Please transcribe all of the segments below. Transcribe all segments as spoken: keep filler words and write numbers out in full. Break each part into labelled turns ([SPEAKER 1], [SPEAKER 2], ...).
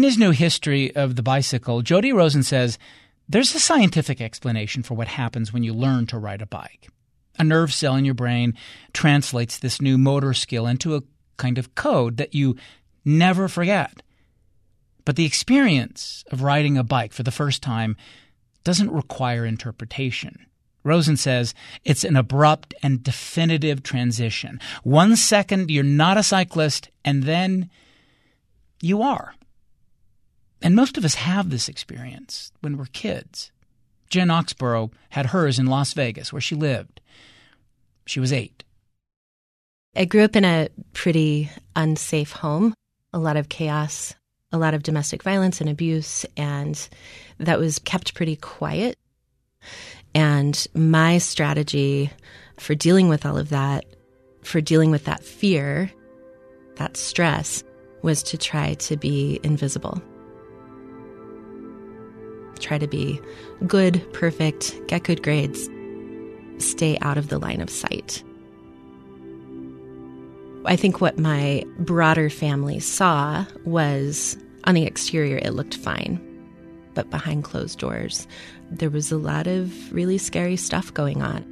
[SPEAKER 1] In his new history of the bicycle, Jody Rosen says there's a scientific explanation for what happens when you learn to ride a bike. A nerve cell in your brain translates this new motor skill into a kind of code that you never forget. But the experience of riding a bike for the first time doesn't require interpretation. Rosen says it's an abrupt and definitive transition. One second you're not a cyclist, and then you are. And most of us have this experience when we're kids. Jen Oxborough had hers in Las Vegas, where she lived. She was eight.
[SPEAKER 2] I grew up in a pretty unsafe home, a lot of chaos, a lot of domestic violence and abuse, and that was kept pretty quiet. And my strategy for dealing with all of that, for dealing with that fear, that stress, was to try to be invisible. Try to be good, perfect, get good grades, stay out of the line of sight. I think what my broader family saw was, on the exterior, it looked fine. But behind closed doors, there was a lot of really scary stuff going on.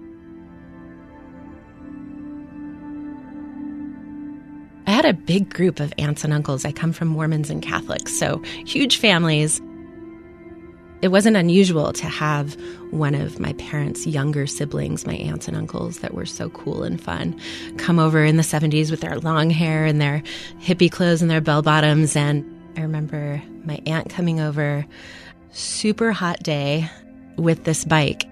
[SPEAKER 2] I had a big group of aunts and uncles. I come from Mormons and Catholics, so huge families. It wasn't unusual to have one of my parents' younger siblings, my aunts and uncles that were so cool and fun, come over in the seventies with their long hair and their hippie clothes and their bell-bottoms. And I remember my aunt coming over, super hot day, with this bike.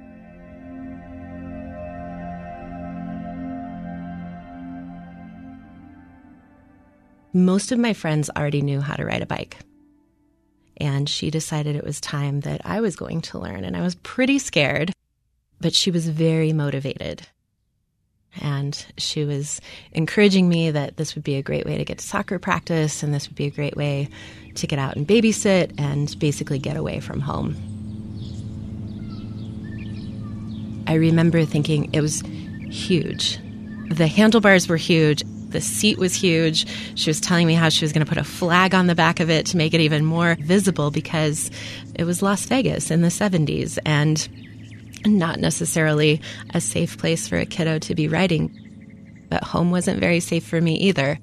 [SPEAKER 2] Most of my friends already knew how to ride a bike. And she decided it was time that I was going to learn. And I was pretty scared, but she was very motivated. And she was encouraging me that this would be a great way to get to soccer practice, and this would be a great way to get out and babysit and basically get away from home. I remember thinking it was huge. The handlebars were huge. The seat was huge. She was telling me how she was going to put a flag on the back of it to make it even more visible, because it was Las Vegas in the seventies and not necessarily a safe place for a kiddo to be riding. But home wasn't very safe for me either.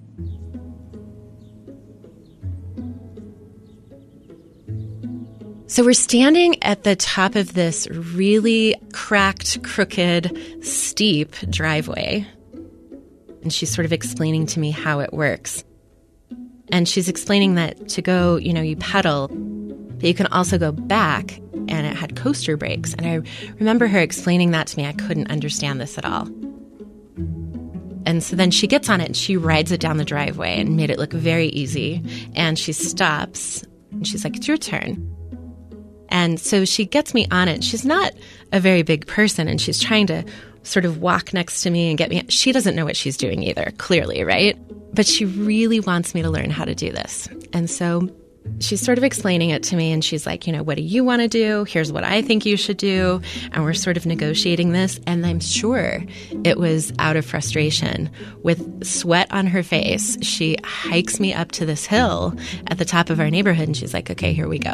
[SPEAKER 2] So we're standing at the top of this really cracked, crooked, steep driveway. And she's sort of explaining to me how it works. And she's explaining that to go, you know, you pedal, but you can also go back, and it had coaster brakes. And I remember her explaining that to me. I couldn't understand this at all. And so then she gets on it and she rides it down the driveway and made it look very easy. And she stops and she's like, "It's your turn." And so she gets me on it. She's not a very big person, and she's trying to sort of walk next to me and get me. She doesn't know what she's doing either, clearly, right? But she really wants me to learn how to do this. And so she's sort of explaining it to me, and she's like, you know, what do you want to do? Here's what I think you should do. And we're sort of negotiating this. And I'm sure it was out of frustration. With sweat on her face, she hikes me up to this hill at the top of our neighborhood, and she's like, okay, here we go.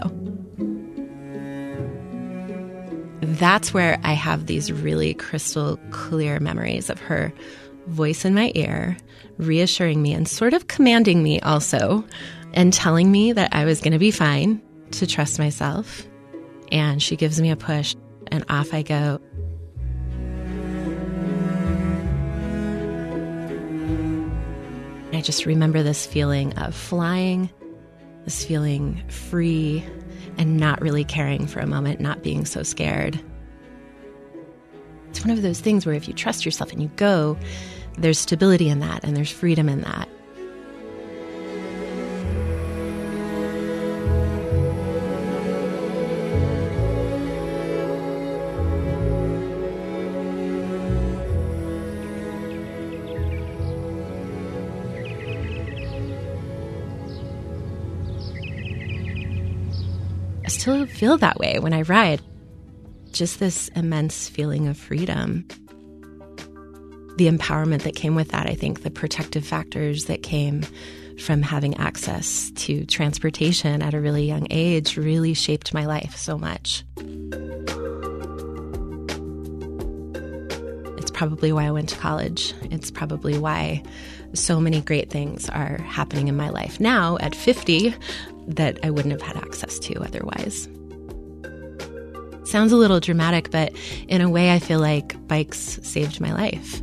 [SPEAKER 2] That's where I have these really crystal clear memories of her voice in my ear, reassuring me and sort of commanding me also, and telling me that I was going to be fine, to trust myself. And she gives me a push, and off I go. I just remember this feeling of flying, this feeling free, and not really caring for a moment, not being so scared. It's one of those things where if you trust yourself and you go, there's stability in that and there's freedom in that. I still feel that way when I ride. Just this immense feeling of freedom. The empowerment that came with that, I think, the protective factors that came from having access to transportation at a really young age really shaped my life so much. It's probably why I went to college. It's probably why so many great things are happening in my life now at fifty that I wouldn't have had access to otherwise. Sounds a little dramatic, but in a way I feel like bikes saved my life.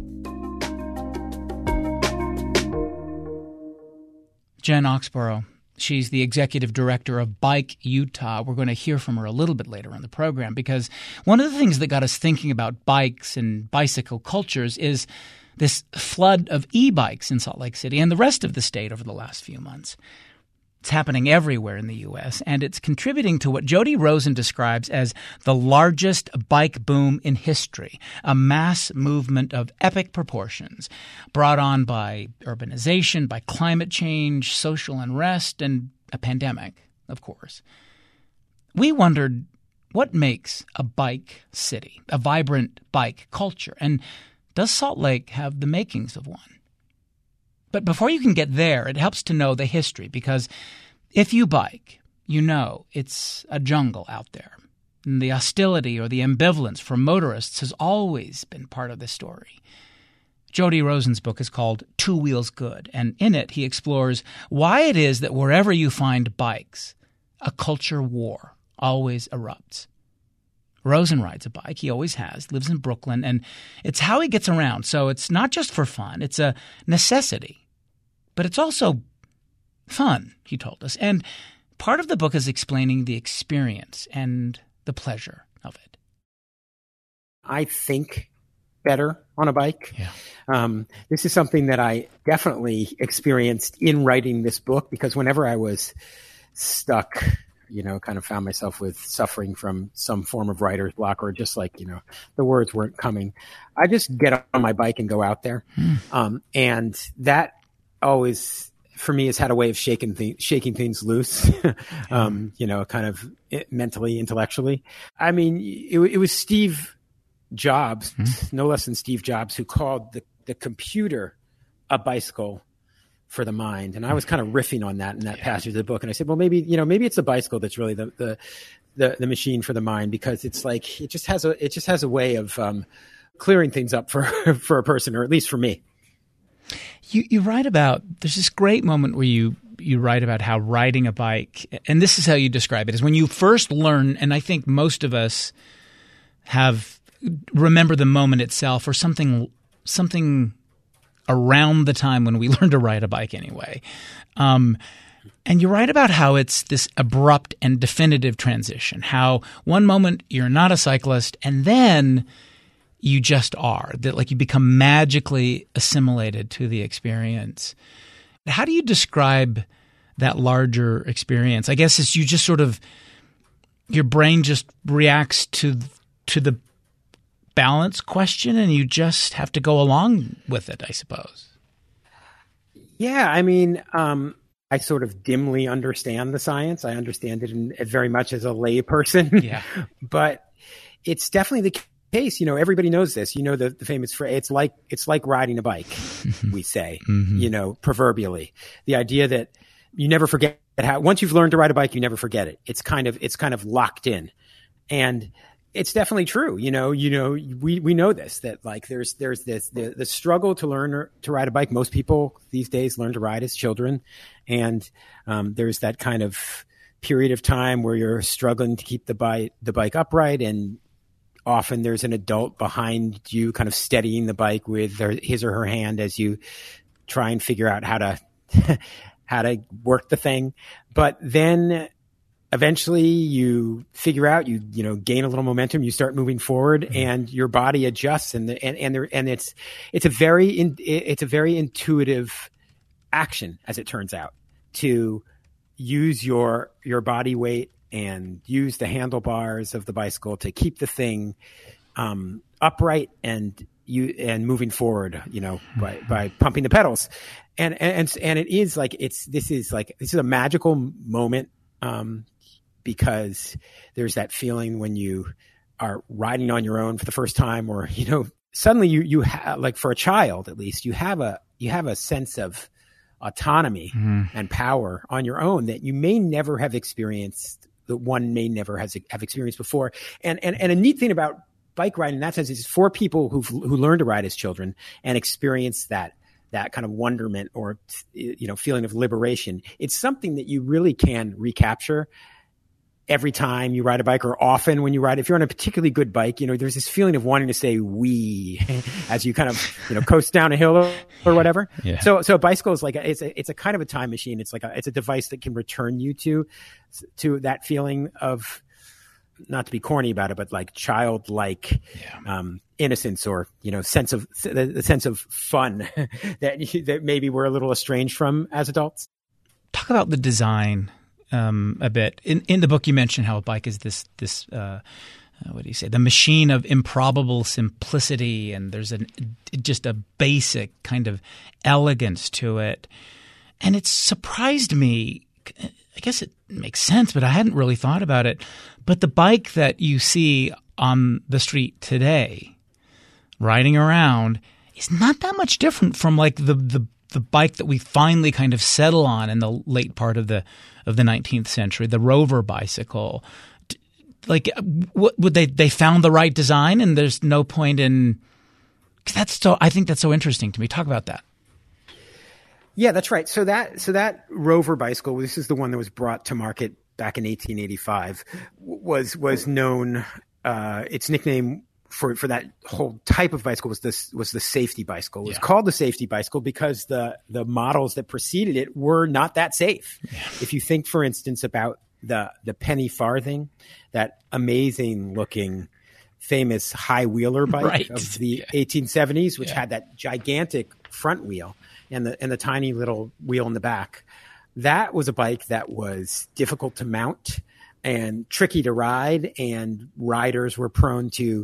[SPEAKER 1] Jen Oxborough, she's the executive director of Bike Utah. We're going to hear from her a little bit later in the program because one of the things that got us thinking about bikes and bicycle cultures is this flood of e-bikes in Salt Lake City and the rest of the state over the last few months. It's happening everywhere in the U S, and it's contributing to what Jody Rosen describes as the largest bike boom in history, a mass movement of epic proportions brought on by urbanization, by climate change, social unrest, and a pandemic, of course. We wondered what makes a bike city, a vibrant bike culture, and does Salt Lake have the makings of one? But before you can get there, it helps to know the history because if you bike, you know it's a jungle out there. And the hostility or the ambivalence from motorists has always been part of the story. Jody Rosen's book is called Two Wheels Good, and in it he explores why it is that wherever you find bikes, a culture war always erupts. Rosen rides a bike. He always has, lives in Brooklyn, and it's how he gets around. So it's not just for fun. It's a necessity. But it's also fun, he told us. And part of the book is explaining the experience and the pleasure of it.
[SPEAKER 3] I think better on a bike.
[SPEAKER 1] Yeah.
[SPEAKER 3] Um, this is something that I definitely experienced in writing this book because whenever I was stuck, you know, kind of found myself with suffering from some form of writer's block or just like, you know, the words weren't coming, I just get on my bike and go out there. Hmm. Um, and that always, for me, has had a way of shaking, th- shaking things loose, um, you know, kind of mentally, intellectually. I mean, it, it was Steve Jobs, hmm. no less than Steve Jobs, who called the, the computer a bicycle for the mind. And I was kind of riffing on that in that yeah. passage of the book. And I said, well, maybe, you know, maybe it's a bicycle that's really the, the, the, the machine for the mind, because it's like, it just has a, it just has a way of, um, clearing things up for, for a person, or at least for me.
[SPEAKER 1] You, you write about, there's this great moment where you, you write about how riding a bike, and this is how you describe it, is when you first learn, and I think most of us have remember the moment itself or something, something around the time when we learned to ride a bike anyway. Um, and you write about how it's this abrupt and definitive transition, how one moment you're not a cyclist and then you just are, that like you become magically assimilated to the experience. How do you describe that larger experience? I guess it's you just sort of, your brain just reacts to to the balance question and you just have to go along with it, I suppose.
[SPEAKER 3] Yeah, I mean, um, I sort of dimly understand the science. I understand it in, very much as a lay person.
[SPEAKER 1] Yeah.
[SPEAKER 3] But it's definitely the case. You know, everybody knows this. You know, the, the famous phrase, it's like, it's like riding a bike, we say, mm-hmm. you know, proverbially. The idea that you never forget how, once you've learned to ride a bike, you never forget it. It's kind of, it's kind of locked in. And it's definitely true. You know, you know, we, we know this, that like there's, there's this, the, the struggle to learn to ride a bike. Most people these days learn to ride as children. And, um, there's that kind of period of time where you're struggling to keep the bike, the bike upright. And often there's an adult behind you kind of steadying the bike with their, his or her hand as you try and figure out how to, how to work the thing. But then eventually you figure out, you, you know, gain a little momentum, you start moving forward mm-hmm. and your body adjusts and, the, and, and there, and it's, it's a very, in, it's a very intuitive action, as it turns out, to use your, your body weight and use the handlebars of the bicycle to keep the thing, um, upright and you, and moving forward, you know, by, by pumping the pedals. And, and, and it is like, it's, this is like, this is a magical moment, um, because there's that feeling when you are riding on your own for the first time, or, you know, suddenly you, you have, like for a child, at least, you have a, you have a sense of autonomy mm. and power on your own that you may never have experienced, that one may never has, have experienced before. And, and, and a neat thing about bike riding in that sense is for people who who learn to ride as children and experience that that kind of wonderment or, you know, feeling of liberation. It's something that you really can recapture every time you ride a bike, or often when you ride. If you're on a particularly good bike, you know, there's this feeling of wanting to say "wee" as you kind of, you know, coast down a hill or, or whatever. Yeah. So, so a bicycle is like a, it's a it's a kind of a time machine. It's like a it's a device that can return you to to that feeling of, not to be corny about it, but like childlike yeah. um, innocence, or, you know, sense of the, the sense of fun that you, that maybe we're a little estranged from as adults.
[SPEAKER 1] Talk about the design um, a bit. In in the book, you mentioned how a bike is this this uh, what do you say? The machine of improbable simplicity, and there's an just a basic kind of elegance to it, and it surprised me. I guess it makes sense, but I hadn't really thought about it. But the bike that you see on the street today, riding around, is not that much different from like the the, the bike that we finally kind of settle on in the late part of the of the nineteenth century, the Rover bicycle. Like, what would they they found the right design, and there's no point in. That's so. I think that's so interesting to me. Talk about that.
[SPEAKER 3] Yeah, that's right. So that so that Rover bicycle, this is the one that was brought to market back in eighteen eighty-five, was was known. Uh, its nickname for for that whole type of bicycle was this was the safety bicycle. It was yeah. called the safety bicycle because the the models that preceded it were not that safe. Yeah. If you think, for instance, about the the penny farthing, that amazing looking, famous high wheeler bike
[SPEAKER 1] right.
[SPEAKER 3] of the
[SPEAKER 1] yeah.
[SPEAKER 3] eighteen seventies, which
[SPEAKER 1] yeah. had
[SPEAKER 3] that gigantic front wheel and the and the tiny little wheel in the back. That was a bike that was difficult to mount and tricky to ride, and riders were prone to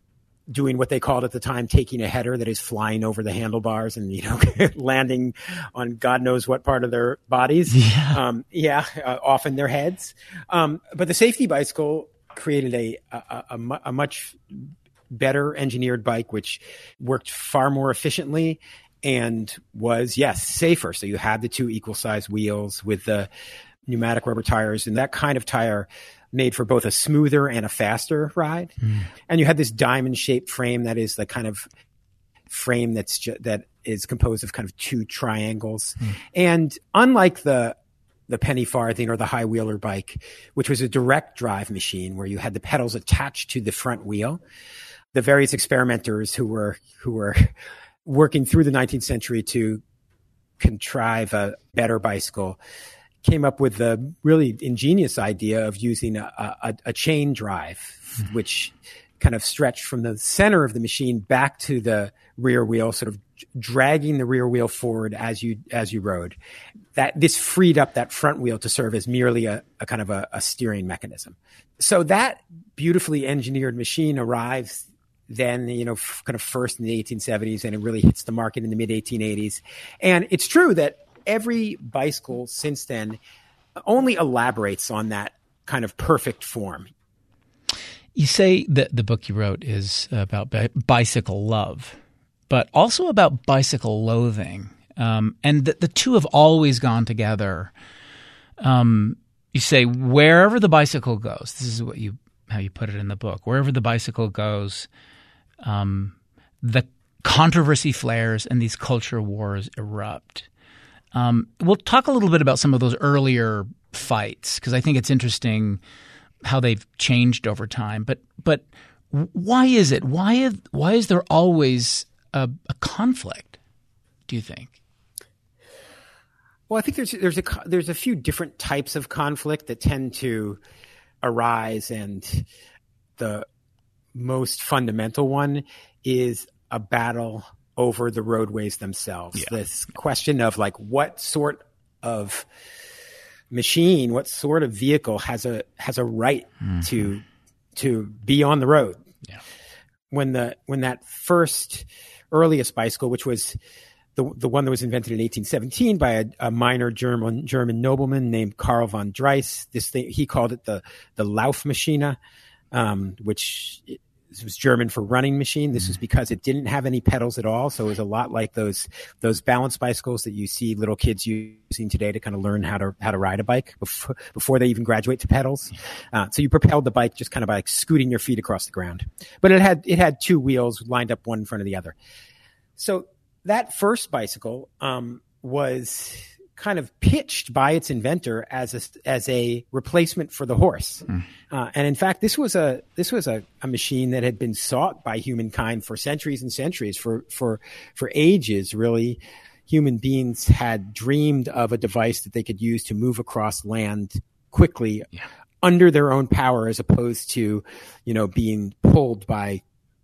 [SPEAKER 3] doing what they called at the time taking a header, that is flying over the handlebars and, you know, landing on God knows what part of their bodies.
[SPEAKER 1] Yeah,
[SPEAKER 3] um, yeah uh, often their heads. Um, but the safety bicycle created a, a, a, a much better engineered bike, which worked far more efficiently and was, yes, safer. So you had the two equal size wheels with the pneumatic rubber tires, and that kind of tire made for both a smoother and a faster ride. Mm. And you had this diamond shaped frame that is the kind of frame that's ju- that is composed of kind of two triangles. Mm. And unlike the the penny farthing or the high wheeler bike, which was a direct drive machine where you had the pedals attached to the front wheel, the various experimenters who were who were working through the nineteenth century to contrive a better bicycle came up with the really ingenious idea of using a, a, a chain drive, mm-hmm. which kind of stretched from the center of the machine back to the rear wheel, sort of dragging the rear wheel forward as you as you rode. That this freed up that front wheel to serve as merely a, a kind of a, a steering mechanism. So that beautifully engineered machine arrives then, you know, f- kind of first in the eighteen seventies, and it really hits the market in the mid eighteen eighties. And it's true that every bicycle since then only elaborates on that kind of perfect form.
[SPEAKER 1] You say that the book you wrote is about bi- bicycle love, but also about bicycle loathing. Um, and the, the two have always gone together. Um, you say wherever the bicycle goes, this is what you how you put it in the book, wherever the bicycle goes, um, the controversy flares and these culture wars erupt. Um, we'll talk a little bit about some of those earlier fights, because I think it's interesting how they've changed over time. But but why is it? Why is, why is there always a, a conflict, do you think?
[SPEAKER 3] Well, I think there's there's a there's a few different types of conflict that tend to arise, and the most fundamental one is a battle over the roadways themselves. Yeah. This question of like what sort of machine, what sort of vehicle has a has a right mm-hmm. to to be on the road.
[SPEAKER 1] Yeah.
[SPEAKER 3] When the when that first earliest bicycle, which was the the one that was invented in eighteen seventeen by a, a minor German German nobleman named Karl von Drais, this thing he called it the the Laufmaschine, um, which this was German for running machine. This was because it didn't have any pedals at all. So it was a lot like those, those balance bicycles that you see little kids using today to kind of learn how to, how to ride a bike before, before they even graduate to pedals. Uh, so you propelled the bike just kind of by like scooting your feet across the ground. But it had, it had two wheels lined up one in front of the other. So that first bicycle, um, was kind of pitched by its inventor as a, as a replacement for the horse. Mm. Uh, and in fact, this was a, this was a, a machine that had been sought by humankind for centuries and centuries, for, for, for ages, really. Human beings had dreamed of a device that they could use to move across land quickly yeah. under their own power, as opposed to, you know, being pulled by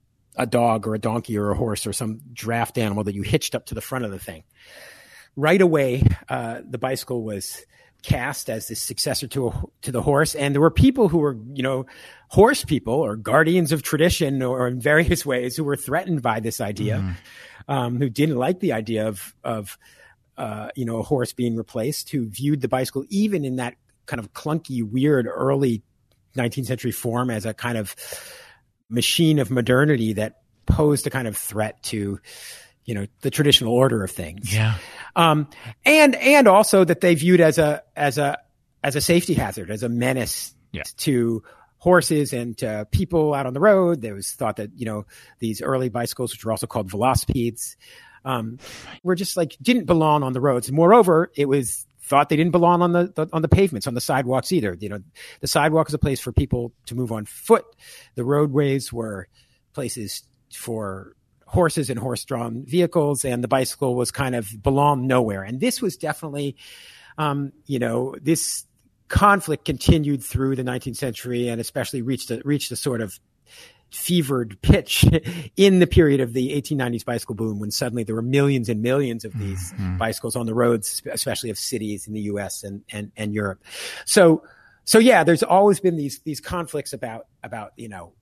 [SPEAKER 3] a dog or a donkey or a horse or some draft animal that you hitched up to the front of the thing. Right away, uh, the bicycle was cast as the successor to a, to the horse. And there were people who were, you know, horse people or guardians of tradition, or in various ways, who were threatened by this idea, mm-hmm. um, who didn't like the idea of, of, uh, you know, a horse being replaced, who viewed the bicycle, even in that kind of clunky, weird, early nineteenth century form, as a kind of machine of modernity that posed a kind of threat to, you know, the traditional order of things.
[SPEAKER 1] Yeah.
[SPEAKER 3] Um, and, and also that they viewed as a, as a, as a safety hazard, as a menace yeah. to horses and to people out on the road. There was thought that, you know, these early bicycles, which were also called velocipedes, um, were just like, didn't belong on the roads. Moreover, it was thought they didn't belong on the, the, on the pavements, on the sidewalks either. You know, the sidewalk is a place for people to move on foot. The roadways were places for horses and horse-drawn vehicles, and the bicycle was kind of belonged nowhere. And this was definitely, um, you know, this conflict continued through the nineteenth century, and especially reached a, reached a sort of fevered pitch in the period of the eighteen nineties bicycle boom, when suddenly there were millions and millions of these mm-hmm. bicycles on the roads, especially of cities in the U S and, and, and Europe. So, so yeah, there's always been these, these conflicts about, about, you know,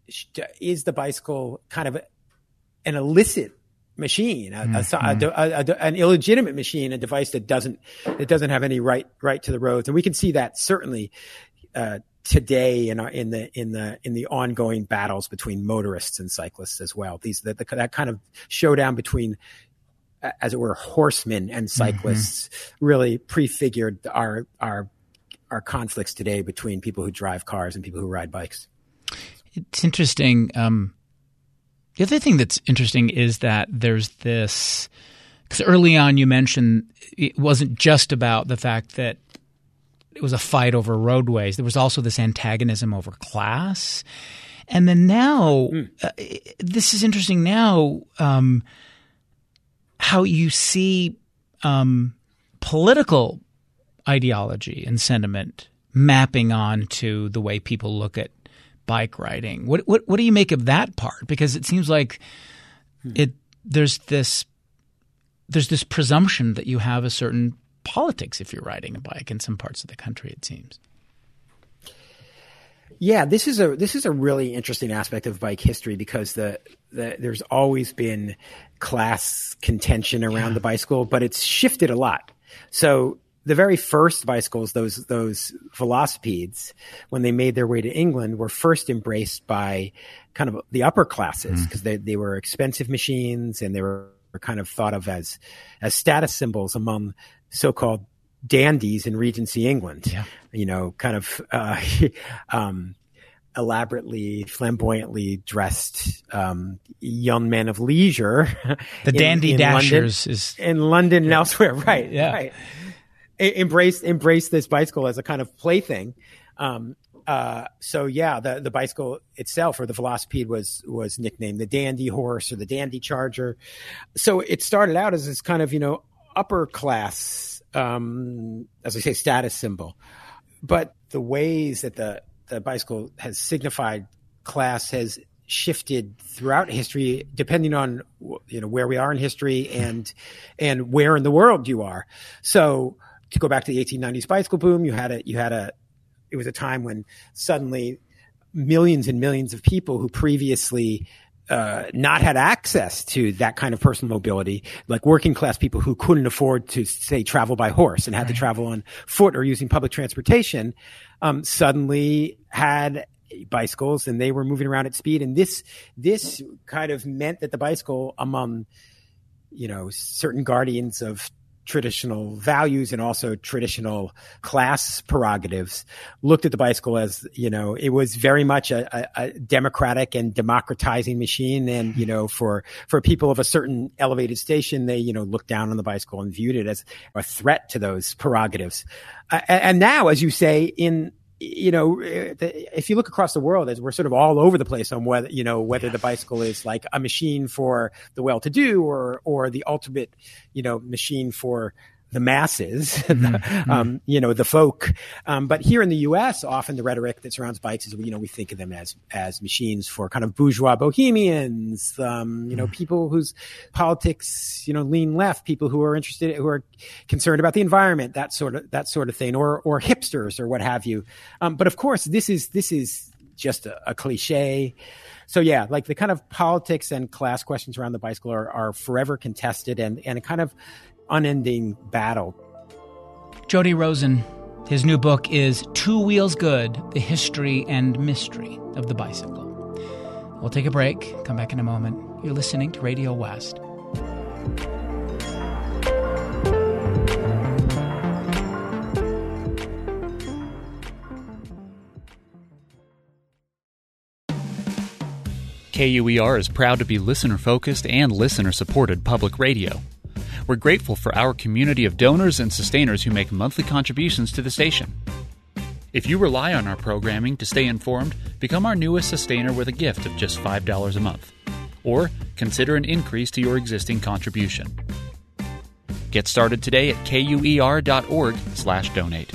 [SPEAKER 3] is the bicycle kind of an illicit machine, a, mm-hmm. a, a, a, an illegitimate machine, a device that doesn't that doesn't have any right right to the roads, and we can see that certainly uh, today in our, in the in the in the ongoing battles between motorists and cyclists as well. These the, the, that kind of showdown between, as it were, horsemen and cyclists mm-hmm. really prefigured our our our conflicts today between people who drive cars and people who ride bikes.
[SPEAKER 1] It's interesting. Um, the other thing that's interesting is that there's this – because early on you mentioned it wasn't just about the fact that it was a fight over roadways. There was also this antagonism over class. And then now mm. – uh, this is interesting now um, how you see um, political ideology and sentiment mapping onto the way people look at bike riding. What what what do you make of that part? Because it seems like it there's this there's this presumption that you have a certain politics if you're riding a bike in some parts of the country, it seems.
[SPEAKER 3] Yeah, this is a this is a really interesting aspect of bike history, because the, the there's always been class contention around yeah. the bicycle, but it's shifted a lot. So the very first bicycles, those those velocipedes, when they made their way to England, were first embraced by kind of the upper classes, because mm. they, they were expensive machines, and they were kind of thought of as as status symbols among so-called dandies in Regency England. Yeah. You know, kind of uh, um, elaborately, flamboyantly dressed um, young men of leisure.
[SPEAKER 1] The
[SPEAKER 3] in,
[SPEAKER 1] dandy
[SPEAKER 3] in
[SPEAKER 1] dashers
[SPEAKER 3] London,
[SPEAKER 1] is
[SPEAKER 3] in London and elsewhere, right?
[SPEAKER 1] Yeah.
[SPEAKER 3] Right. Embrace embrace this bicycle as a kind of plaything. Um, uh, so yeah, the the bicycle itself, or the velocipede, was was nicknamed the dandy horse or the dandy charger. So it started out as this kind of, you know, upper class, um, as I say, status symbol. But the ways that the the bicycle has signified class has shifted throughout history, depending on, you know, where we are in history and and where in the world you are. So to go back to the eighteen nineties bicycle boom, you had a, you had a, it was a time when suddenly millions and millions of people who previously uh, not had access to that kind of personal mobility, like working class people who couldn't afford to, say, travel by horse and had right. to travel on foot or using public transportation, um, suddenly had bicycles, and they were moving around at speed. And this this kind of meant that the bicycle, among, you know, certain guardians of traditional values and also traditional class prerogatives, looked at the bicycle as, you know, it was very much a, a, a democratic and democratizing machine. And, you know, for, for people of a certain elevated station, they, you know, looked down on the bicycle and viewed it as a threat to those prerogatives. Uh, and now, as you say, in, you know, if you look across the world, as we're sort of all over the place on whether, you know, whether the bicycle is like a machine for the well-to-do or, or the ultimate, you know, machine for the masses, mm-hmm. um, you know, the folk. Um, but here in the U S, often the rhetoric that surrounds bikes is, you know, we think of them as, as machines for kind of bourgeois bohemians, um, you know, mm-hmm. people whose politics, you know, lean left, people who are interested, who are concerned about the environment, that sort of, that sort of thing, or, or hipsters or what have you. Um, but of course, this is, this is just a, a cliche. So yeah, like the kind of politics and class questions around the bicycle are, are forever contested and, and kind of unending battle.
[SPEAKER 1] Jody Rosen, his new book is Two Wheels Good, The History and Mystery of the Bicycle. We'll take a break, come back in a moment. You're listening to Radio West.
[SPEAKER 4] K U E R is proud to be listener-focused and listener-supported public radio. We're grateful for our community of donors and sustainers who make monthly contributions to the station. If you rely on our programming to stay informed, become our newest sustainer with a gift of just five dollars a month. Or consider an increase to your existing contribution. Get started today at kuer.org slash donate.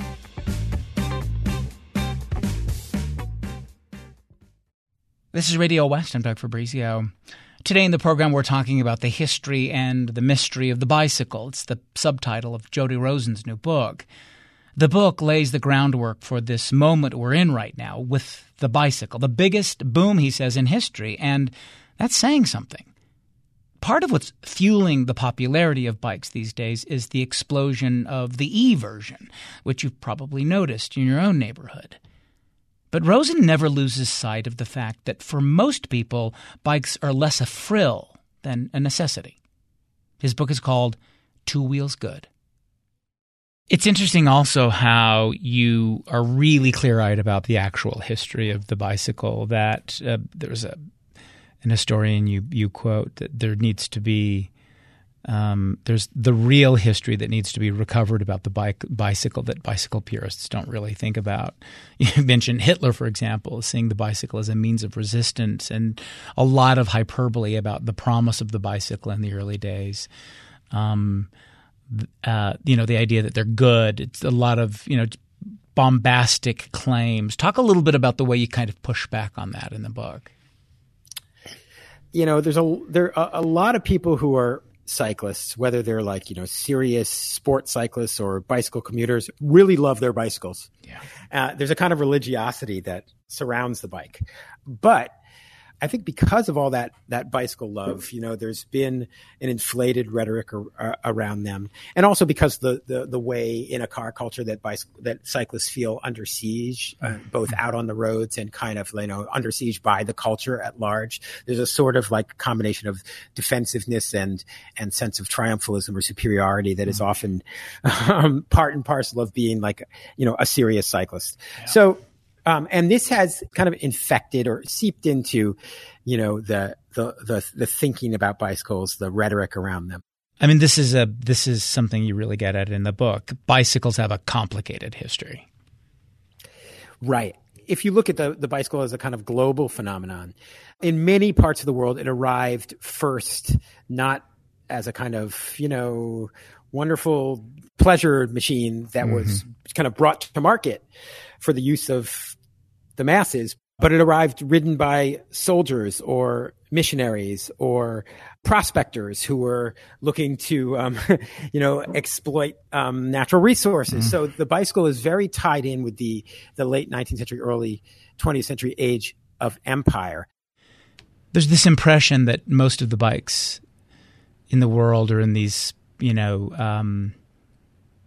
[SPEAKER 1] This is Radio West. I'm Doug Fabrizio. Today in the program, we're talking about the history and the mystery of the bicycle. It's the subtitle of Jody Rosen's new book. The book lays the groundwork for this moment we're in right now with the bicycle, the biggest boom, he says, in history, and that's saying something. Part of what's fueling the popularity of bikes these days is the explosion of the E-version, which you've probably noticed in your own neighborhood. But Rosen never loses sight of the fact that for most people, bikes are less a frill than a necessity. His book is called Two Wheels Good. It's interesting also how you are really clear-eyed about the actual history of the bicycle, that uh, there's a, an historian you, you quote that there needs to be Um, there's the real history that needs to be recovered about the bike bicycle that bicycle purists don't really think about. You mentioned Hitler, for example, seeing the bicycle as a means of resistance, and a lot of hyperbole about the promise of the bicycle in the early days. Um, uh, you know, the idea that they're good. It's a lot of, you know, bombastic claims. Talk a little bit about the way you kind of push back on that in the book.
[SPEAKER 3] You know, there's a there are a lot of people who are cyclists, whether they're like, you know, serious sport cyclists or bicycle commuters, really love their bicycles.
[SPEAKER 1] Yeah.
[SPEAKER 3] Uh, there's a kind of religiosity that surrounds the bike. But I think because of all that that bicycle love, you know, there's been an inflated rhetoric ar- ar- around them, and also because the the the way in a car culture that bicycle that cyclists feel under siege, uh, both out on the roads and kind of, you know, under siege by the culture at large. There's a sort of like combination of defensiveness and and sense of triumphalism or superiority that is often um, part and parcel of being like, you know, a serious cyclist. Yeah. So. Um, and this has kind of infected or seeped into, you know, the, the, the, the thinking about bicycles, the rhetoric around them.
[SPEAKER 1] I mean, this is a, this is something you really get at in the book. Bicycles have a complicated history.
[SPEAKER 3] Right. If you look at the, the bicycle as a kind of global phenomenon, in many parts of the world, it arrived first, not as a kind of, you know, wonderful pleasure machine that mm-hmm. was kind of brought to market for the use of the masses, but it arrived ridden by soldiers or missionaries or prospectors who were looking to, um, you know, exploit um, natural resources. Mm. So the bicycle is very tied in with the the late nineteenth century, early twentieth century age of empire.
[SPEAKER 1] There's this impression that most of the bikes in the world are in these, you know, um,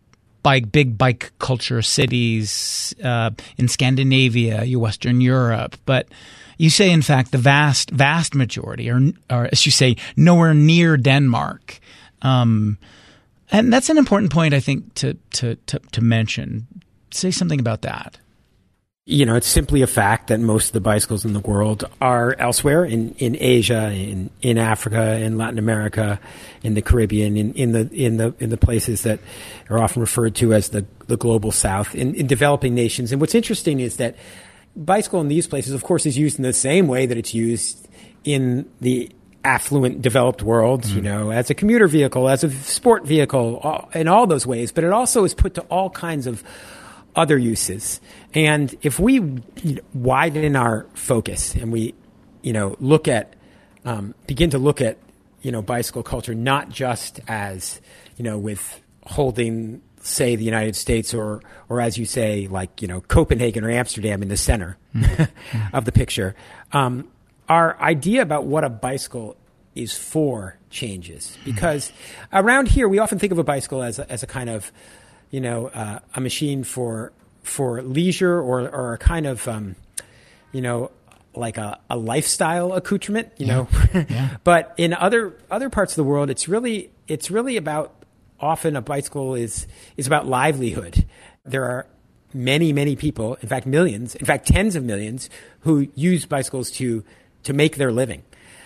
[SPEAKER 1] bike, big bike culture cities uh, in Scandinavia, Western Europe. But you say, in fact, the vast, vast majority are, are as you say, nowhere near Denmark. Um, and that's an important point, I think, to, to, to, to mention. Say something about that.
[SPEAKER 3] You know, it's simply a fact that most of the bicycles in the world are elsewhere, in, in Asia, in, in Africa, in Latin America, in the Caribbean, in, in the in the in the places that are often referred to as the, the global south, in, in developing nations. And what's interesting is that bicycle in these places, of course, is used in the same way that it's used in the affluent, developed world, mm. you know, as a commuter vehicle, as a sport vehicle, all, in all those ways. But it also is put to all kinds of other uses. And if we you know, widen our focus and we, you know, look at, um, begin to look at, you know, bicycle culture, not just as, you know, with holding, say, the United States or, or as you say, like, you know, Copenhagen or Amsterdam in the center mm-hmm. of the picture, um, our idea about what a bicycle is for changes. Because mm-hmm. around here, we often think of a bicycle as a, as a kind of, you know, uh, a machine for for leisure or, or a kind of, um, you know, like a, a lifestyle accoutrement, you yeah. know. yeah. But in other other parts of the world, it's really it's really about, often a bicycle is is about livelihood. There are many, many people, in fact, millions, in fact, tens of millions, who use bicycles to to make their living.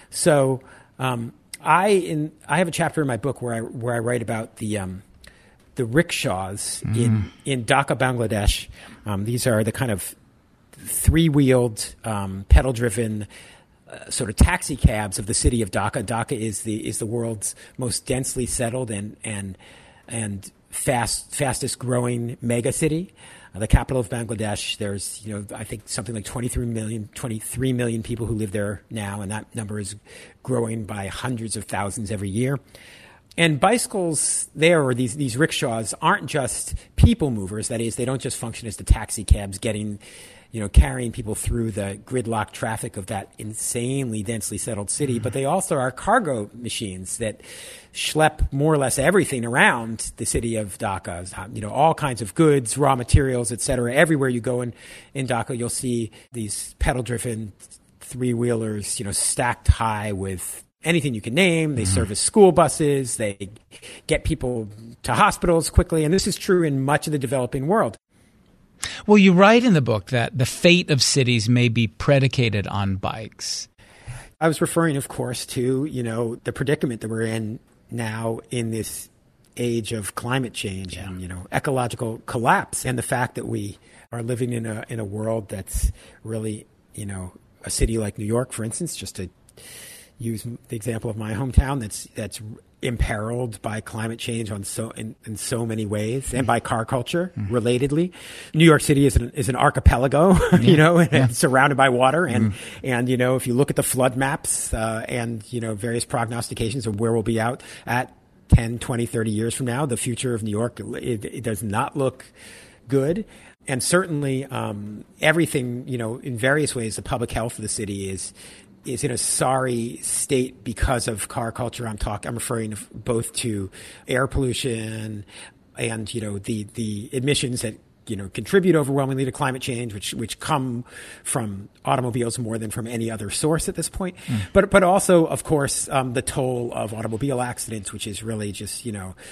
[SPEAKER 3] So um, I in I have a chapter in my book where I where I write about the um, the rickshaws mm. in, in Dhaka, Bangladesh. Um, these are the kind of three-wheeled, um, pedal-driven uh, sort of taxi cabs of the city of Dhaka. Dhaka is the is the world's most densely settled and and and fast fastest growing mega city. Uh, the capital of Bangladesh. There's, you know, I think something like twenty-three million, twenty-three million people who live there now, and that number is growing by hundreds of thousands every year. And bicycles there, or these, these rickshaws, aren't just people movers. That is, they don't just function as the taxi cabs getting, you know, carrying people through the gridlock traffic of that insanely densely settled city, mm-hmm. but they also are cargo machines that schlep more or less everything around the city of Dhaka. You know, all kinds of goods, raw materials, et cetera. Everywhere you go in, in Dhaka, you'll see these pedal-driven three-wheelers, you know, stacked high with anything you can name. They mm-hmm. service school buses. They get people to hospitals quickly. And this is true in much of the developing world.
[SPEAKER 1] Well, you write in the book that the fate of cities may be predicated on bikes.
[SPEAKER 3] I was referring, of course, to, you know, the predicament that we're in now in this age of climate change yeah. and, you know, ecological collapse, and the fact that we are living in a in a world that's really, you know, a city like New York, for instance, just to use the example of my hometown, that's that's imperiled by climate change on so in, in so many ways, and by car culture. Mm-hmm. Relatedly, New York City is an is an archipelago, yeah. you know, and yeah. it's surrounded by water, and mm-hmm. and you know, if you look at the flood maps uh, and you know various prognostications of where we'll be out at ten, twenty, thirty years from now, the future of New York, it, it does not look good. And certainly, um, everything, you know, in various ways, the public health of the city is is in a sorry state because of car culture. I'm talking, I'm referring both to air pollution and, you know, the, the emissions that, you know, contribute overwhelmingly to climate change, which, which come from automobiles more than from any other source at this point. Mm. But, but also, of course, um, the toll of automobile accidents, which is really just, you know,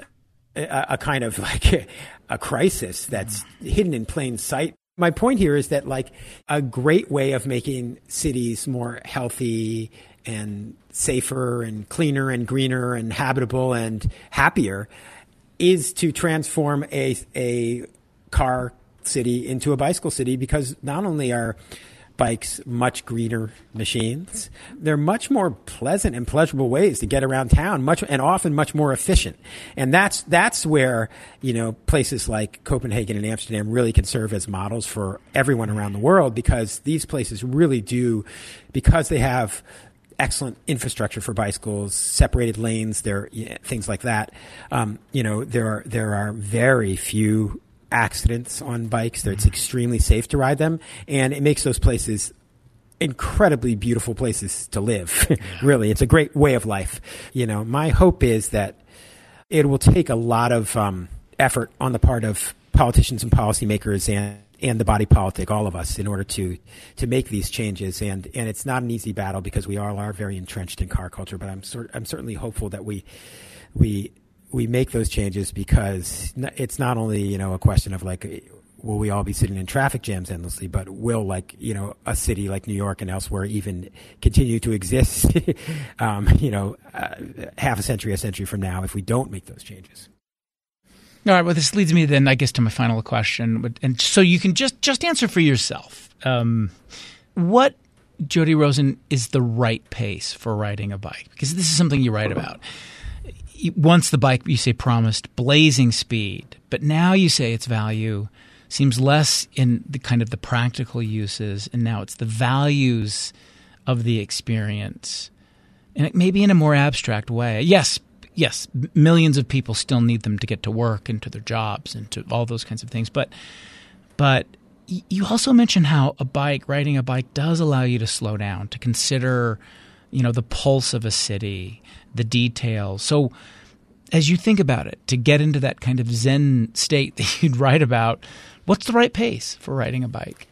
[SPEAKER 3] a, a kind of like a, a crisis that's mm. hidden in plain sight. My point here is that, like, a great way of making cities more healthy and safer and cleaner and greener and habitable and happier is to transform a a car city into a bicycle city, because not only are bikes much greener machines, they're much more pleasant and pleasurable ways to get around town, much and often much more efficient. And that's that's where, you know, places like Copenhagen and Amsterdam really can serve as models for everyone around the world, because these places really do, because they have excellent infrastructure for bicycles, separated lanes, there yeah, things like that. Um, you know, there are there are very few accidents on bikes. It's extremely safe to ride them, and it makes those places incredibly beautiful places to live. Yeah. Really, it's a great way of life. You know, my hope is that it will take a lot of um, effort on the part of politicians and policymakers and, and the body politic, all of us, in order to to make these changes. And, and it's not an easy battle because we all are very entrenched in car culture. But I'm sort I'm certainly hopeful that we we we make those changes, because it's not only, you know, a question of like, will we all be sitting in traffic jams endlessly, but will, like, you know, a city like New York and elsewhere even continue to exist, um, you know, uh, half a century, a century from now, if we don't make those changes.
[SPEAKER 1] All right. Well, this leads me then, I guess, to my final question. And so you can just, just answer for yourself. Um, what, Jody Rosen, is the right pace for riding a bike? Because this is something you write about. Once the bike, you say, promised blazing speed, but now you say its value seems less in the kind of the practical uses, and now it's the values of the experience, and it may be in a more abstract way. Yes, yes, millions of people still need them to get to work and to their jobs and to all those kinds of things. But, but you also mentioned how a bike, riding a bike, does allow you to slow down, to consider, you know, the pulse of a city, the details. So, as you think about it, to get into that kind of Zen state that you'd write about, what's the right pace for riding a bike?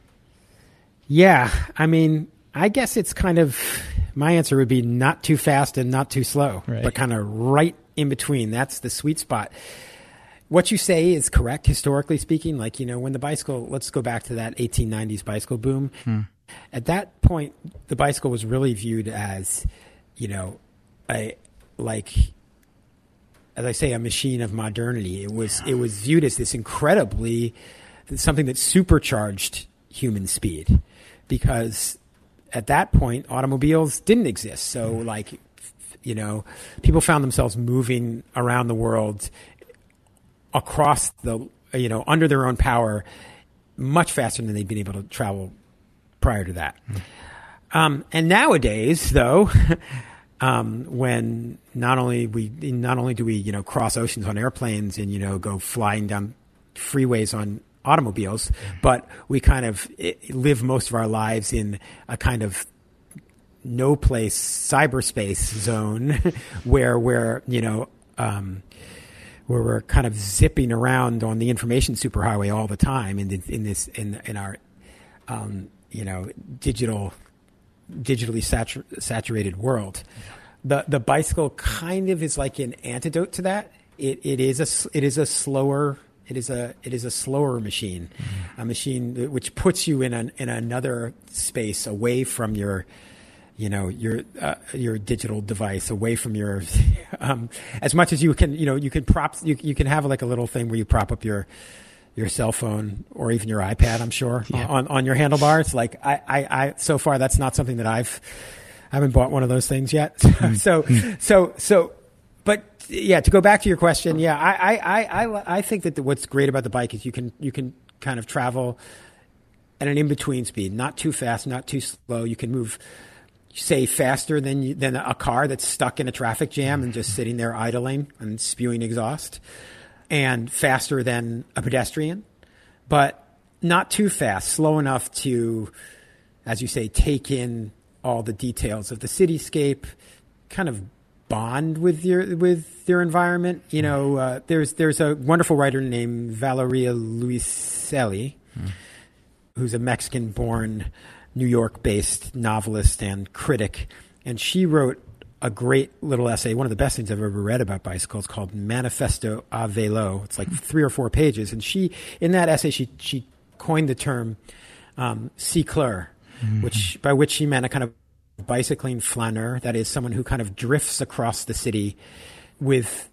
[SPEAKER 3] Yeah, I mean, I guess it's kind of, my answer would be not too fast and not too slow, right, but kind of right in between. That's the sweet spot. What you say is correct, historically speaking. Like, you know, when the bicycle, let's go back to that eighteen nineties bicycle boom. Hmm. At that point, the bicycle was really viewed as, you know, a, like, as I say, a machine of modernity. It was it was viewed as this incredibly, something that supercharged human speed, because at that point automobiles didn't exist. So, like, you know, people found themselves moving around the world across the, you know, under their own power much faster than they'd been able to travel prior to that. Mm-hmm. Um, and nowadays, though, Um, when not only we not only do we, you know, cross oceans on airplanes and, you know, go flying down freeways on automobiles, but we kind of live most of our lives in a kind of no place cyberspace zone where we're, you know, um, where we're kind of zipping around on the information superhighway all the time in, the, in this in in our um, you know, digital. digitally satur- saturated world. The the bicycle kind of is like an antidote to that. It it is a it is a slower it is a it is a slower machine, mm-hmm. a machine which puts you in an in another space away from your, you know, your uh, your digital device, away from your um, as much as you can, you know, you can prop you you can have like a little thing where you prop up your your cell phone or even your iPad, I'm sure, yeah. on, on your handlebars. Like I, I, I, so far that's not something that I've, I haven't bought one of those things yet. Mm. so, so, so, but yeah, to go back to your question. Yeah. I, I, I, I think that the, what's great about the bike is you can, you can kind of travel at an in-between speed, not too fast, not too slow. You can move, say, faster than you, than a car that's stuck in a traffic jam and just sitting there idling and spewing exhaust. And faster than a pedestrian, but not too fast, slow enough to, as you say, take in all the details of the cityscape, kind of bond with your with your environment. You know, uh, there's there's a wonderful writer named Valeria Luiselli, hmm. who's a Mexican-born, New York-based novelist and critic, and she wrote a great little essay, one of the best things I've ever read about bicycles, called Manifesto a Velo. It's like three or four pages. And she, in that essay, she, she coined the term um, cycleur, mm-hmm. which, by which she meant a kind of bicycling flaneur, that is someone who kind of drifts across the city with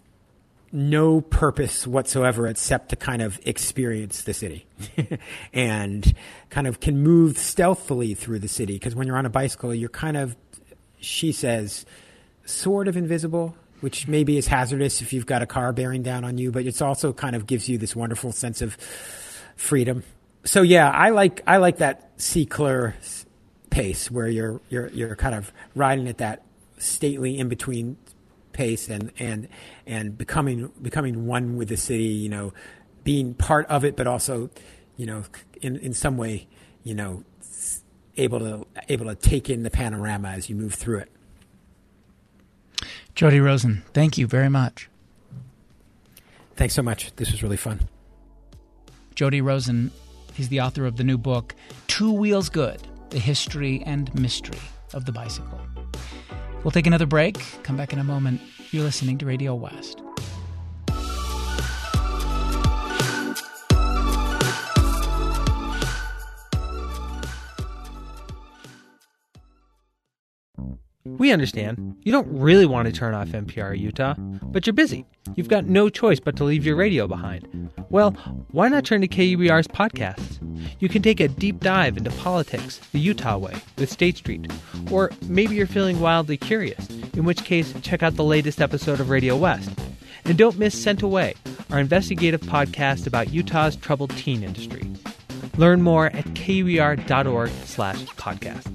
[SPEAKER 3] no purpose whatsoever except to kind of experience the city and kind of can move stealthily through the city. Because when you're on a bicycle, you're kind of, she says, sort of invisible, which maybe is hazardous if you've got a car bearing down on you, but it's also kind of gives you this wonderful sense of freedom. So yeah, I like I like that cycleur pace where you're you're you're kind of riding at that stately in between pace and and and becoming becoming one with the city, you know, being part of it, but also, you know, in in some way, you know, able to able to take in the panorama as you move through it.
[SPEAKER 1] Jody Rosen, thank you very much.
[SPEAKER 3] Thanks so much. This was really fun.
[SPEAKER 1] Jody Rosen, he's the author of the new book, Two Wheels Good, The History and Mystery of the Bicycle. We'll take another break. Come back in a moment. You're listening to Radio West.
[SPEAKER 5] We understand. You don't really want to turn off N P R Utah, but you're busy. You've got no choice but to leave your radio behind. Well, why not turn to K U B R's podcasts? You can take a deep dive into politics the Utah way with State Street. Or maybe you're feeling wildly curious, in which case check out the latest episode of Radio West. And don't miss Sent Away, our investigative podcast about Utah's troubled teen industry. Learn more at kur.org slash podcast.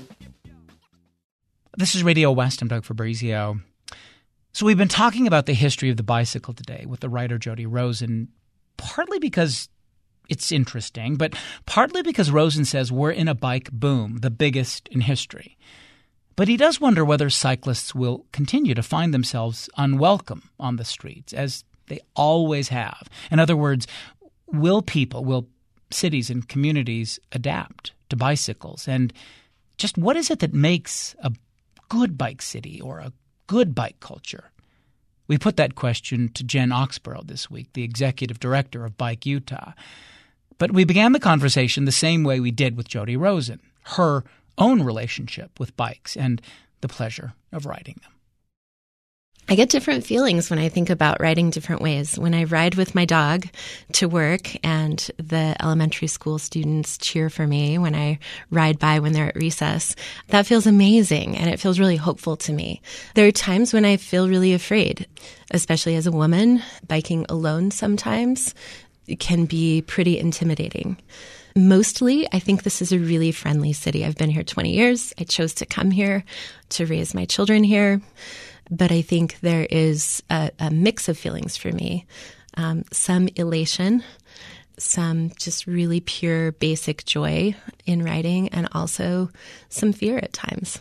[SPEAKER 1] This is Radio West. I'm Doug Fabrizio. So we've been talking about the history of the bicycle today with the writer Jody Rosen, partly because it's interesting, but partly because Rosen says we're in a bike boom, the biggest in history. But he does wonder whether cyclists will continue to find themselves unwelcome on the streets, as they always have. In other words, will people, will cities and communities adapt to bicycles? And just what is it that makes a good bike city or a good bike culture? We put that question to Jen Oxborough this week, the executive director of Bike Utah. But we began the conversation the same way we did with Jody Rosen, her own relationship with bikes and the pleasure of riding them.
[SPEAKER 2] I get different feelings when I think about riding different ways. When I ride with my dog to work and the elementary school students cheer for me when I ride by when they're at recess, that feels amazing and it feels really hopeful to me. There are times when I feel really afraid, especially as a woman. Biking alone sometimes can be pretty intimidating. Mostly, I think this is a really friendly city. I've been here twenty years. I chose to come here to raise my children here. But I think there is a, a mix of feelings for me. Um, some elation, some just really pure basic joy in riding, and also some fear at times.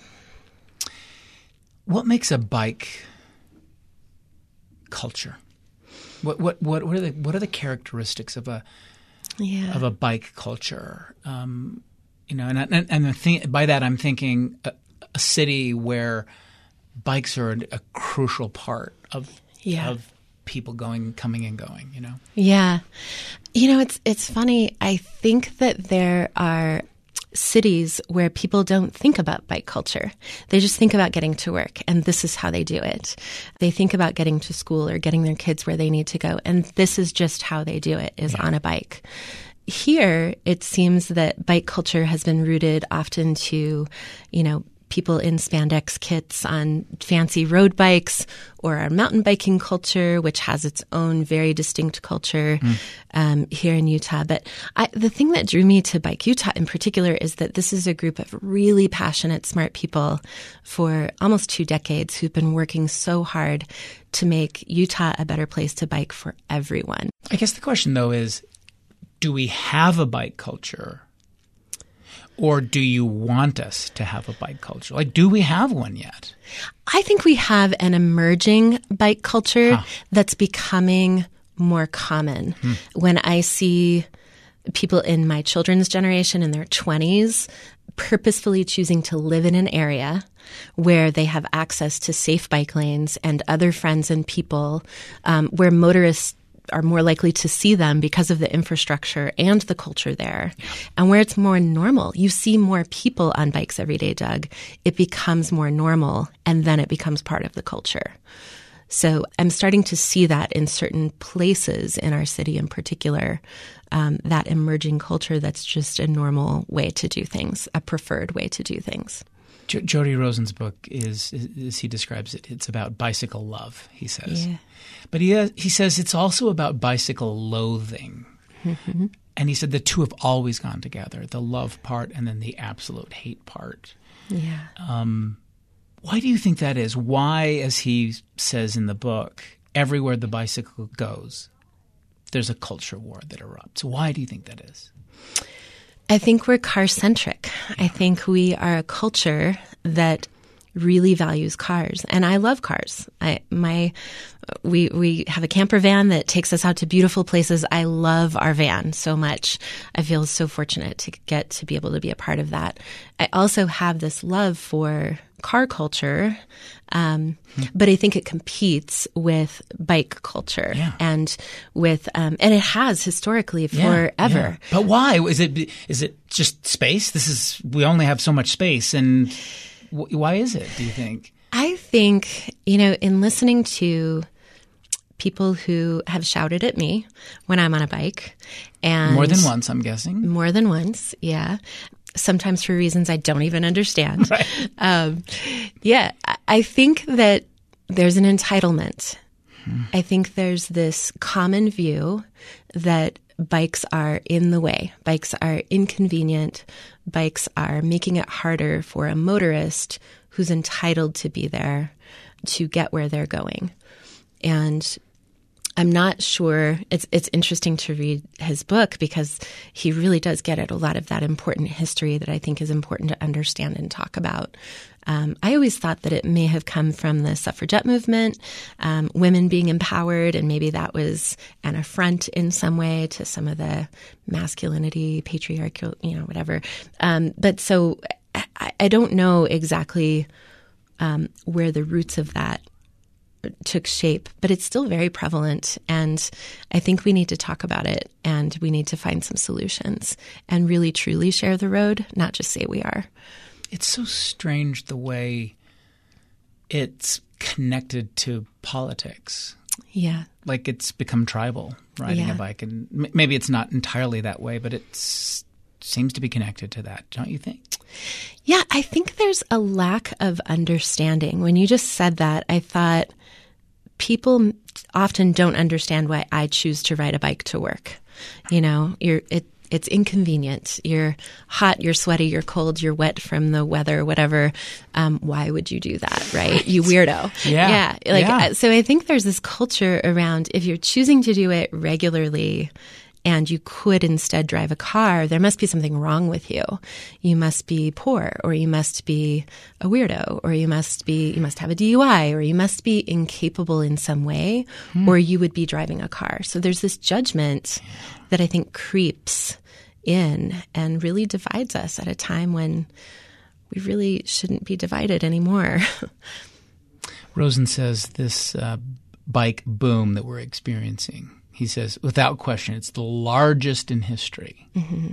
[SPEAKER 1] What makes a bike culture? What what what what are the what are the characteristics of a yeah. of a bike culture? Um, you know, and and, and th- by that I'm thinking a, a city where bikes are a crucial part of yeah. of people going, coming and going, you know?
[SPEAKER 2] Yeah. You know, it's it's funny. I think that there are cities where people don't think about bike culture. They just think about getting to work, and this is how they do it. They think about getting to school or getting their kids where they need to go, and this is just how they do it, is yeah. on a bike. Here, it seems that bike culture has been rooted often to, you know, people in spandex kits on fancy road bikes, or our mountain biking culture, which has its own very distinct culture mm. um, here in Utah. But I, the thing that drew me to Bike Utah in particular is that this is a group of really passionate, smart people for almost two decades who've been working so hard to make Utah a better place to bike for everyone.
[SPEAKER 1] I guess the question, though, is do we have a bike culture? Or do you want us to have a bike culture? Like, do we have one yet?
[SPEAKER 2] I think we have an emerging bike culture huh. that's becoming more common. Hmm. When I see people in my children's generation in their twenties purposefully choosing to live in an area where they have access to safe bike lanes and other friends and people, um, where motorists are more likely to see them because of the infrastructure and the culture there. Yeah. And where it's more normal, you see more people on bikes every day, Doug, it becomes more normal, and then it becomes part of the culture. So I'm starting to see that in certain places in our city in particular, um, that emerging culture that's just a normal way to do things, a preferred way to do things.
[SPEAKER 1] J- Jody Rosen's book is, as he describes it, it's about bicycle love, he says. Yeah. But he has, he says it's also about bicycle loathing. Mm-hmm. And he said the two have always gone together, the love part and then the absolute hate part.
[SPEAKER 2] Yeah. Um,
[SPEAKER 1] why do you think that is? Why, as he says in the book, everywhere the bicycle goes, there's a culture war that erupts? Why do you think that is?
[SPEAKER 2] I think we're car-centric. I think we are a culture that really values cars, and I love cars. I my we we have a camper van that takes us out to beautiful places. I love our van so much. I feel so fortunate to get to be able to be a part of that. I also have this love for car culture, um, hmm. but I think it competes with bike culture
[SPEAKER 1] yeah.
[SPEAKER 2] and with um, and it has historically forever.
[SPEAKER 1] Yeah, yeah. But why is it? Is it just space? This is we only have so much space, and w- why is it? Do you think?
[SPEAKER 2] I think you know, in listening to people who have shouted at me when I'm on a bike, and
[SPEAKER 1] more than once, I'm guessing.
[SPEAKER 2] More than once, yeah. Sometimes for reasons I don't even understand.
[SPEAKER 1] Right.
[SPEAKER 2] Um, yeah, I think that there's an entitlement. Hmm. I think there's this common view that bikes are in the way. Bikes are inconvenient. Bikes are making it harder for a motorist who's entitled to be there to get where they're going. And I'm not sure. It's it's interesting to read his book because he really does get at a lot of that important history that I think is important to understand and talk about. Um, I always thought that it may have come from the suffragette movement, um, women being empowered, and maybe that was an affront in some way to some of the masculinity, patriarchal, you know, whatever. Um, but so I, I don't know exactly um, where the roots of that took shape, but it's still very prevalent. And I think we need to talk about it, and we need to find some solutions and really truly share the road, not just say we are.
[SPEAKER 1] It's so strange the way it's connected to politics.
[SPEAKER 2] Yeah.
[SPEAKER 1] Like it's become tribal, riding
[SPEAKER 2] yeah.
[SPEAKER 1] a bike. And m- maybe it's not entirely that way, but it seems to be connected to that, don't you think?
[SPEAKER 2] Yeah, I think there's a lack of understanding. When you just said that, I thought people often don't understand why I choose to ride a bike to work. You know, you're it. It's inconvenient. You're hot, you're sweaty, you're cold, you're wet from the weather, whatever. Um, why would you do that, right? right. You weirdo.
[SPEAKER 1] Yeah.
[SPEAKER 2] Yeah. Like,
[SPEAKER 1] yeah.
[SPEAKER 2] So I think there's this culture around if you're choosing to do it regularly and you could instead drive a car, there must be something wrong with you. You must be poor, or you must be a weirdo, or you must be, you must have a D U I, or you must be incapable in some way, hmm. or you would be driving a car. So there's this judgment that I think creeps in and really divides us at a time when we really shouldn't be divided anymore.
[SPEAKER 1] Rosen says this uh, bike boom that we're experiencing, he says, without question, it's the largest in history.
[SPEAKER 2] Mm-hmm.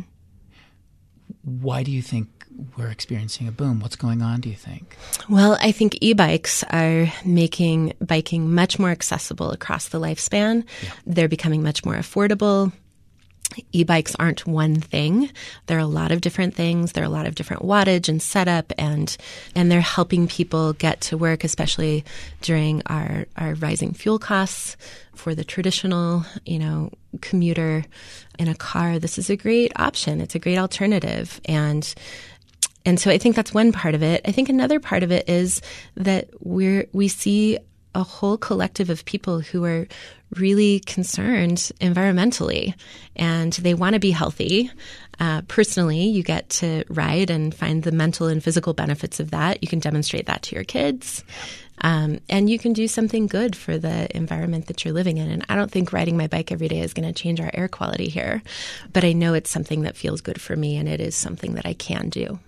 [SPEAKER 1] Why do you think we're experiencing a boom? What's going on, do you think?
[SPEAKER 2] Well, I think e-bikes are making biking much more accessible across the lifespan. Yeah. They're becoming much more affordable. E-bikes aren't one thing. There are a lot of different things. There are a lot of different wattage and setup, and and they're helping people get to work, especially during our, our rising fuel costs for the traditional, you know, commuter in a car. This is a great option. It's a great alternative. And and so I think that's one part of it. I think another part of it is that we're we see a whole collective of people who are really concerned environmentally, and they want to be healthy. Uh, personally, you get to ride and find the mental and physical benefits of that. You can demonstrate that to your kids. Um, and you can do something good for the environment that you're living in. And I don't think riding my bike every day is going to change our air quality here, but I know it's something that feels good for me, and it is something that I can do.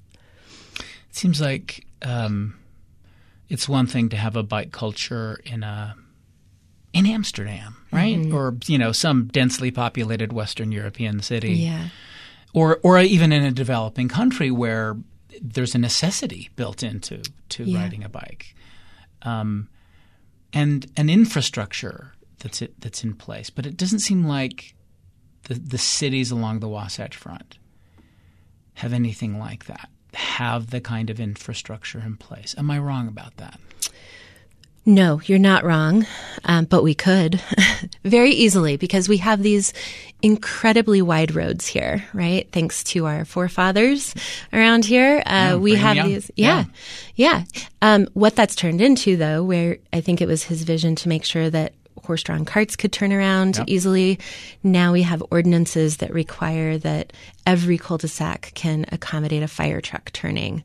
[SPEAKER 1] It seems like um, it's one thing to have a bike culture in a in Amsterdam, right? Mm-hmm. Or, you know, some densely populated Western European city.
[SPEAKER 2] Yeah.
[SPEAKER 1] Or or even in a developing country where there's a necessity built into to yeah. riding a bike. Um, and an infrastructure that's it, that's in place. But it doesn't seem like the, the cities along the Wasatch Front have anything like that, have the kind of infrastructure in place. Am I wrong about that?
[SPEAKER 2] No, you're not wrong, um, but we could very easily, because we have these incredibly wide roads here, right? Thanks to our forefathers around here. Uh, yeah, we have young. these. Yeah. Yeah. yeah. Um, what that's turned into, though, where I think it was his vision to make sure that horse-drawn carts could turn around
[SPEAKER 1] Yep.
[SPEAKER 2] easily. Now we have ordinances that require that every cul-de-sac can accommodate a fire truck turning.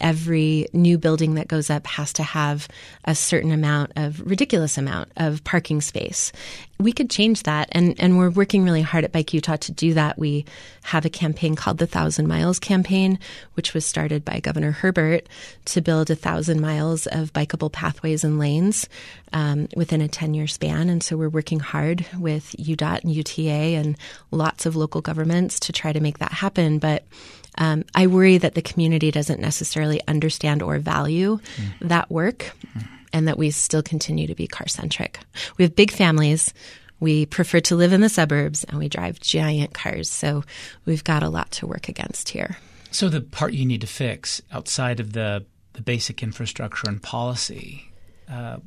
[SPEAKER 2] Every new building that goes up has to have a certain amount of, ridiculous amount of parking space. We could change that, and, and we're working really hard at Bike Utah to do that. We have a campaign called the Thousand Miles Campaign, which was started by Governor Herbert to build a thousand miles of bikeable pathways and lanes um, within a ten-year span. And so we're working hard with U D O T and U T A and lots of local governments to try to make that happen. But Um, I worry that the community doesn't necessarily understand or value mm. that work mm. and that we still continue to be car-centric. We have big families. We prefer to live in the suburbs, and we drive giant cars. So we've got a lot to work against here.
[SPEAKER 1] So the part you need to fix outside of the, the basic infrastructure and policy uh,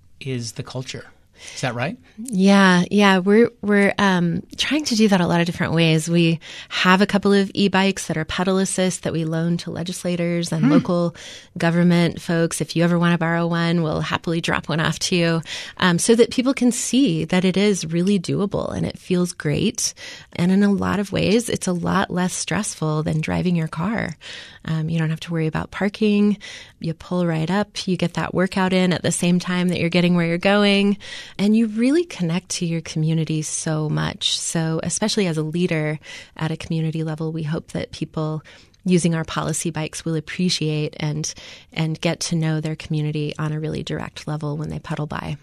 [SPEAKER 1] is the culture. Is that right?
[SPEAKER 2] Yeah, yeah. We're we're um, trying to do that a lot of different ways. We have a couple of e-bikes that are pedal assist that we loan to legislators and hmm. local government folks. If you ever want to borrow one, we'll happily drop one off to you, um, so that people can see that it is really doable and it feels great. And in a lot of ways, it's a lot less stressful than driving your car. Um, you don't have to worry about parking. You pull right up. You get that workout in at the same time that you're getting where you're going. And you really connect to your community so much. So especially as a leader at a community level, we hope that people using our policy bikes will appreciate and and get to know their community on a really direct level when they pedal by.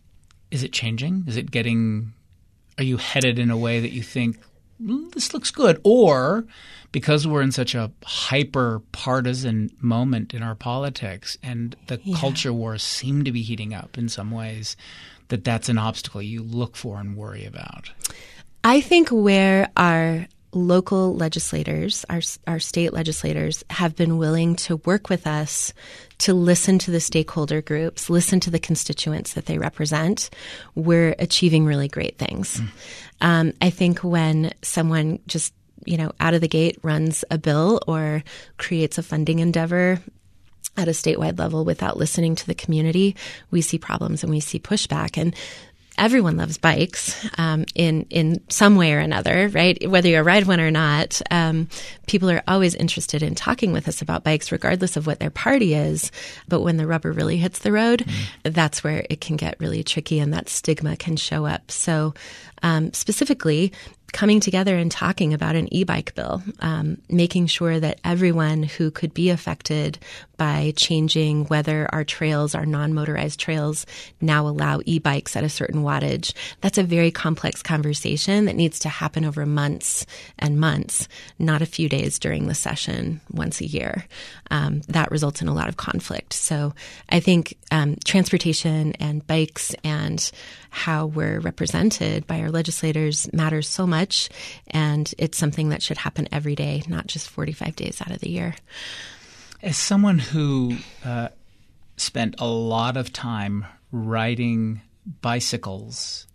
[SPEAKER 1] Is it changing? Is it getting – are you headed in a way that you think, mm, this looks good? Or because we're in such a hyper-partisan moment in our politics and the yeah. culture wars seem to be heating up in some ways, that that's an obstacle you look for and worry about?
[SPEAKER 2] I think where our local legislators, our our state legislators, have been willing to work with us to listen to the stakeholder groups, listen to the constituents that they represent, we're achieving really great things. Mm. Um, I think when someone just, you know, out of the gate runs a bill or creates a funding endeavor at a statewide level without listening to the community, we see problems and we see pushback. And everyone loves bikes um, in in some way or another, right? Whether you ride one or not, um, people are always interested in talking with us about bikes, regardless of what their party is. But when the rubber really hits the road, mm. that's where it can get really tricky, and that stigma can show up. So um, specifically, coming together and talking about an e-bike bill, um, making sure that everyone who could be affected by changing whether our trails, our non-motorized trails, now allow e-bikes at a certain wattage. That's a very complex conversation that needs to happen over months and months, not a few days during the session once a year. Um, that results in a lot of conflict. So I think um, transportation and bikes and how we're represented by our legislators matters so much, and it's something that should happen every day, not just forty-five days out of the year.
[SPEAKER 1] As someone who uh, spent a lot of time riding bicycles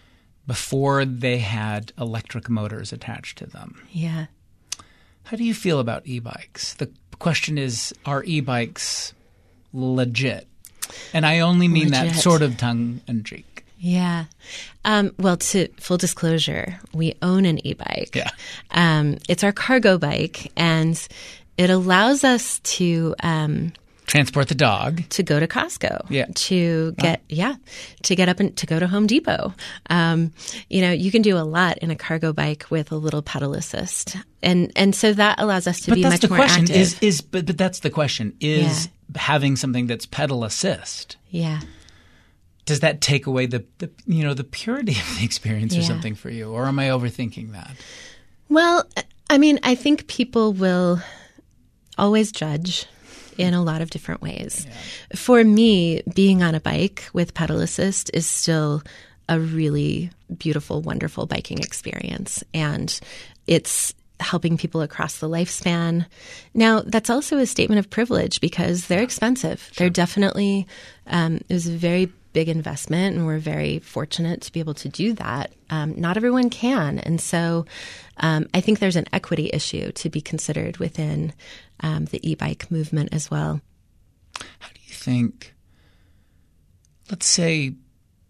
[SPEAKER 1] before they had electric motors attached to them,
[SPEAKER 2] yeah,
[SPEAKER 1] how do you feel about e-bikes? The question is, are e-bikes legit? And I only mean
[SPEAKER 2] legit.
[SPEAKER 1] that sort of tongue in cheek.
[SPEAKER 2] Yeah. Um, well, to full disclosure, we own an e-bike.
[SPEAKER 1] Yeah.
[SPEAKER 2] Um, it's our cargo bike, and it allows us to um,
[SPEAKER 1] transport the dog,
[SPEAKER 2] to go to Costco,
[SPEAKER 1] yeah,
[SPEAKER 2] to get, oh. yeah, to get up and to go to Home Depot. Um, you know, you can do a lot in a cargo bike with a little pedal assist, and and so that allows us to
[SPEAKER 1] but
[SPEAKER 2] be
[SPEAKER 1] that's
[SPEAKER 2] much
[SPEAKER 1] the
[SPEAKER 2] more
[SPEAKER 1] question.
[SPEAKER 2] active.
[SPEAKER 1] Is is but but that's the question: is yeah. having something that's pedal assist?
[SPEAKER 2] Yeah.
[SPEAKER 1] Does that take away the, the you know the purity of the experience or
[SPEAKER 2] yeah.
[SPEAKER 1] something for you, or am I overthinking that?
[SPEAKER 2] Well, I mean, I think people will always judge in a lot of different ways. Yeah. For me, being on a bike with pedal assist is still a really beautiful, wonderful biking experience, and it's helping people across the lifespan. Now, that's also a statement of privilege because they're expensive. Sure. They're definitely um, it was a very big investment, and we're very fortunate to be able to do that. Um, not everyone can. And so um, I think there's an equity issue to be considered within um, the e-bike movement as well.
[SPEAKER 1] How do you think, let's say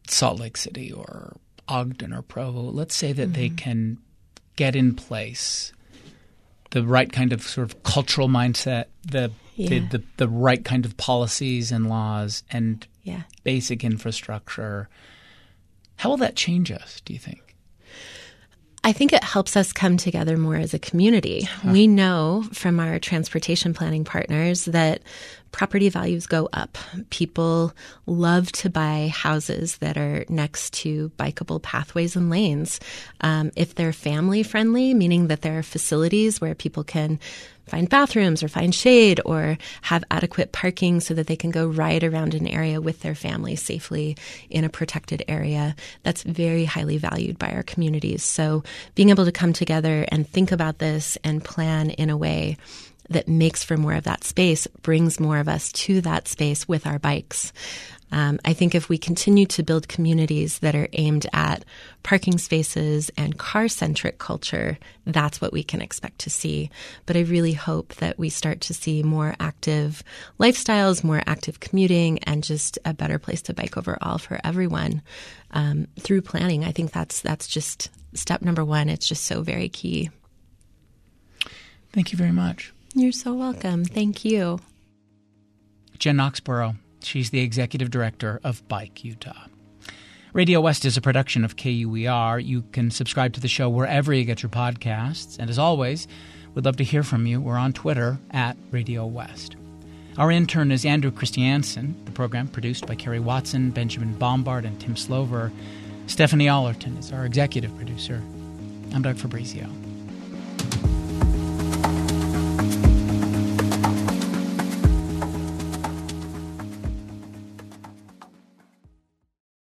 [SPEAKER 1] Salt Lake City or Ogden or Provo, let's say that mm-hmm. they can get in place the right kind of sort of cultural mindset, the yeah. the, the, the right kind of policies and laws and
[SPEAKER 2] yeah.
[SPEAKER 1] basic infrastructure. How will that change us, do you think?
[SPEAKER 2] I think it helps us come together more as a community. Huh. We know from our transportation planning partners that property values go up. People love to buy houses that are next to bikeable pathways and lanes. Um, if they're family friendly, meaning that there are facilities where people can find bathrooms or find shade or have adequate parking so that they can go ride around an area with their family safely in a protected area. That's very highly valued by our communities. So being able to come together and think about this and plan in a way that makes for more of that space brings more of us to that space with our bikes. Um, I think if we continue to build communities that are aimed at parking spaces and car-centric culture, that's what we can expect to see. But I really hope that we start to see more active lifestyles, more active commuting, and just a better place to bike overall for everyone um, through planning. I think that's that's just step number one. It's just so very key.
[SPEAKER 1] Thank you very much.
[SPEAKER 2] You're so welcome. Thank you.
[SPEAKER 1] Jen Knoxborough. She's the executive director of Bike Utah. Radio West is a production of K U E R. You can subscribe to the show wherever you get your podcasts. And as always, we'd love to hear from you. We're on Twitter at Radio West. Our intern is Andrew Christiansen. The program produced by Kerry Watson, Benjamin Bombard, and Tim Slover. Stephanie Allerton is our executive producer. I'm Doug Fabrizio.